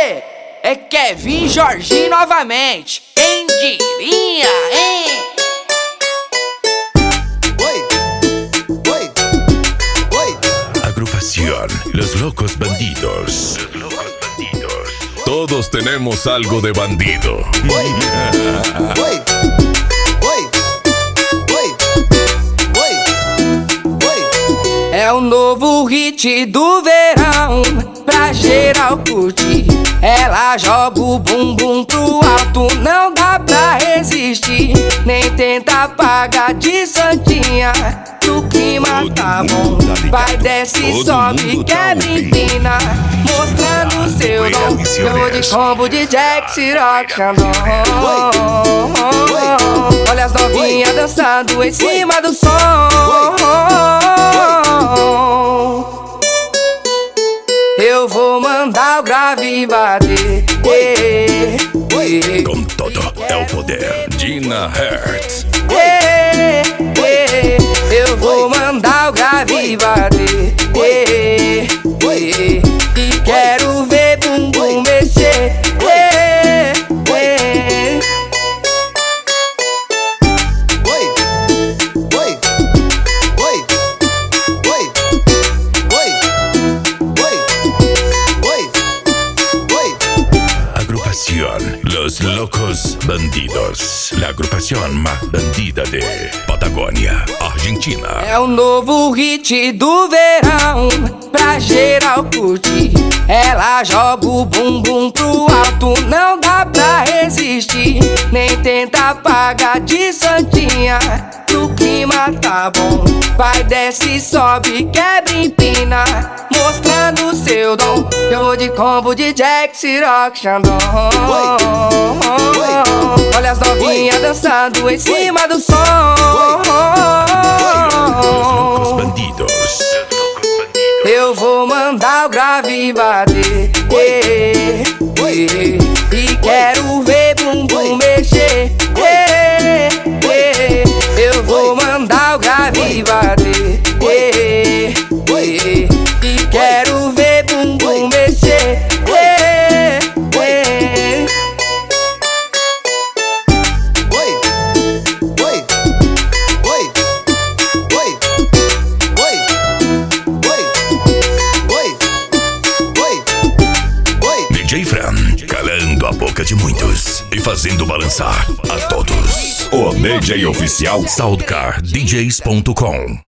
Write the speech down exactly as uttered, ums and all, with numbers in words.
Aê, é Kevin Jorginho novamente. Quem diria, hein? Agrupación Los Locos Bandidos. Los Locos Bandidos. Todos tenemos algo de bandido. É o novo hit do verão, pra geral curtir. Ela joga o bumbum pro alto, não dá pra resistir. Nem tenta apagar de santinha, que o clima tá bom. Vai, desce, sobe, quebra, empina, mostrando seu dom. Jogo de combo de Jack, Ciroc, Xandão. Olha as novinhas dançando em cima do som. Eu vou mandar o grave bater. Com todo é o poder. Dina Hertz. Eu vou mandar o grave bater. E quero ver bumbum mexer. Los Locos Bandidos, la agrupación más bandida de Patagônia, Argentina. É o novo hit do verão, pra geral curtir. Ela joga o bumbum pro alto, não dá pra resistir. Nem tenta apagar de santinha, que o clima tá bom. Vai, desce, sobe, quebra, empina, mostrando seu dom. Eu vou de combo de Jack, Ciroc, Xandão. Olha as novinhas dançando em cima do som. Los Locos Bandidos. Eu vou mandar o grave bater. E quero ver bumbum mexer. Eu vou mandar o grave bater. E quero ver bumbum mexer. D J Fran, calando a boca de muitos e fazendo balançar a todos. O D J oficial Soundcar D Js ponto com.